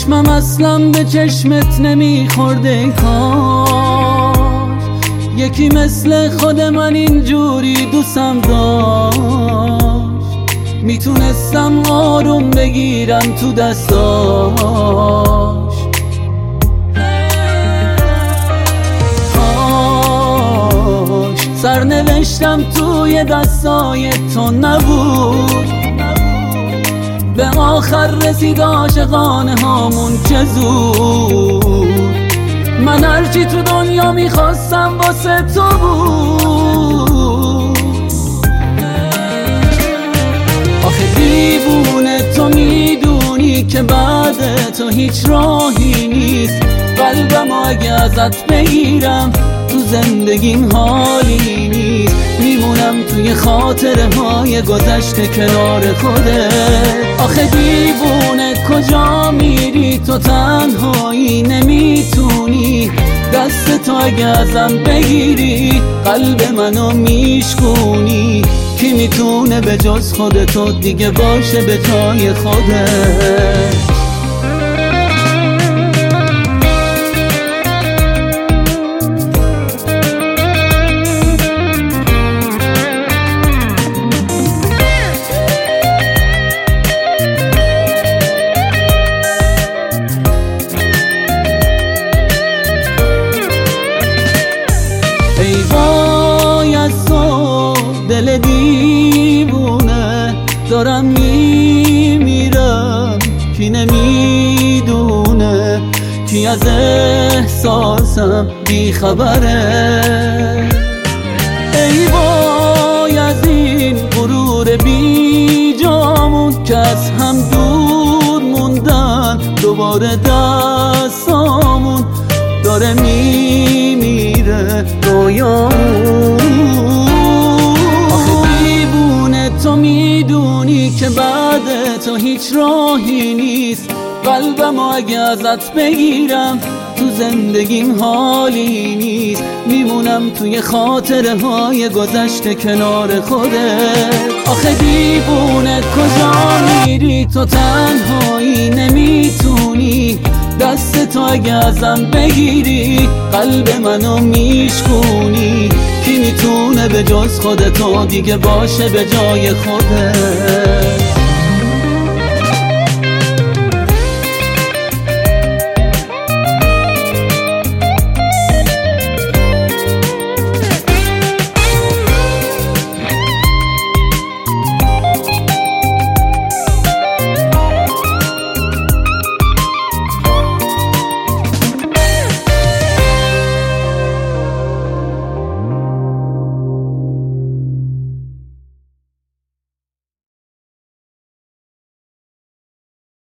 چشمم اصلا به چشمت نمیخورده، کاش یکی مثل خود من اینجوری دوستم داشت، میتونستم آروم بگیرم تو دستاش. کاش سرنوشتم توی دستای تو نبود، به آخر رسید عاشقانه هامون چه زود. من هرچی تو دنیا میخواستم واسه تو بود. آخه دیوونه تو میدونی که بعد تو هیچ راهی نیست، قلبم اگه ازت بگیرم تو زندگیم حالی نیست، میمونم توی خاطره های گذشته کنار خودت. آخه دیوونه کجا میری تو تنهایی نمیتونی، دست تو اگه ازم بگیری قلب منو میشکونی، کی میتونه به جز خودتو دیگه باشه به جای خودت. ای وای از تو دل دیوونه، دارم میمیرم کی نمیدونه، کی از احساسم بیخبره. ای وای از این غرور بی جامون که از هم دور موندن، دوباره دستامون داره میمیره رویامون. آخه دیوونه تو میدونی که بعد تو هیچ راهی نیست، قلبم اگه ازت بگیرم تو زندگیم حالی نیست، میمونم توی خاطره های گذشته کنار خودت. آخه دیوونه کجا میری تو تنهایی نمیتونی، دست تو اگه ازم بگیری قلب منو میشکونی، کی میتونه به جز خودتو دیگه باشه به جای خودت.